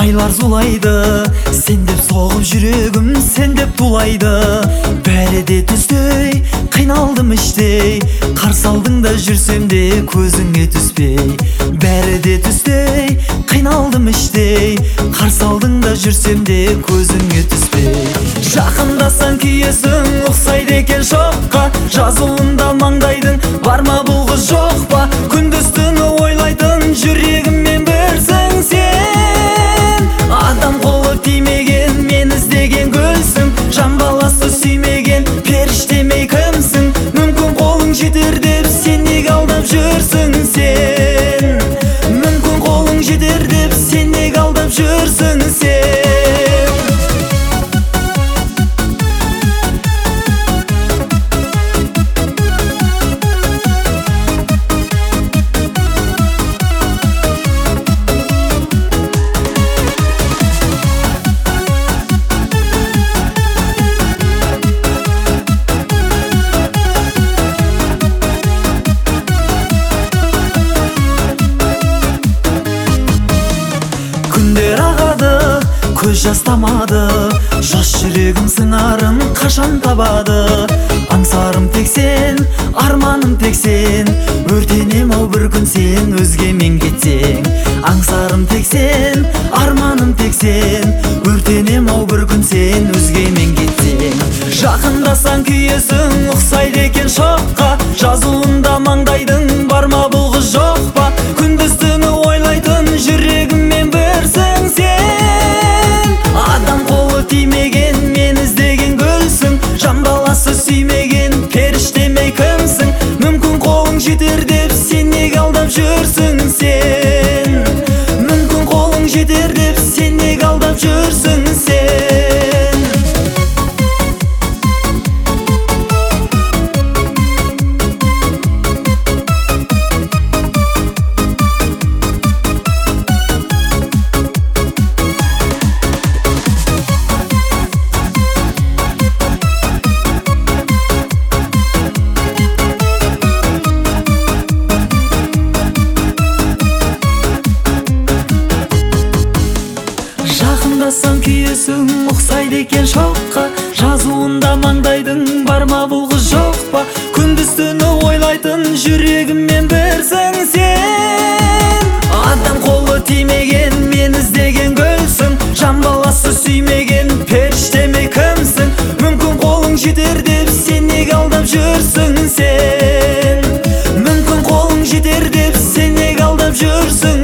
айлар зулайды, сен деп соғып жүрегім, сен деп тулайды. Бәрі де түстей, қиналдым іштей, қарсы алдыңда жүрсем де көзіңе түспей. Бәрі де түстей, қиналдым іштей, қарсы алдыңда жүрсем де көзіңе түспей. Жақындасаң күйесің, ұқсайды екен шоққа, жазуында маңдайдың, бар ма бұл қыз жоқ па? Күндіз-түні ойлайтын жүрегіммен бірсің сен. Адам қолы тимеген, мен іздеген гүлсің, жан баласы сүймеген періштемей кімсің? Мүмкін қолың жетер деп сен неге алдап жүрсің сен? Мүмкін қолың жетер деп сен неге алдап жүрсің сен? Күндер ағады, көз жастамады, жас жүрегім сыңарын қашан табады? Аңсарым тек сен, арманым тек сен, өртенем ау бір күн сен өзгемен кетсең. Аңсарым тек сен, арманым тек сен, өртенем ау бір күн сен өзгемен кетсең. Жақындасаң күйесің, ұқсайды екен шоққа, жазуында маңдайдың, бар ма бұл қыз жоқ па? Күндіз-түні ойлайтын жүрегіммен бірсің сен. Адам қолы тимеген, мен іздеген гүлсің, жан баласы сүймеген періштемей кімсің? Мүмкін қолың жетер деп сен неге алдап жүрсің сен? Мүмкін қолың жетер деп сен неге алдап жүрсің сен? Жақындасаң күйесің, ұқсайды екен шоққа, жазуында маңдайдың, бар ма бұл қыз жоқ па? Күндіз-түні ойлайтын жүрегіммен бірсің сен. Адам қолы тимеген, мен іздеген гүлсің, жан баласы сүймеген періштемей кімсің? Мүмкін қолың жетер деп сен неге алдап жүрсің сен? Мүмкін қолың жетер деп сен неге алдап жүрсің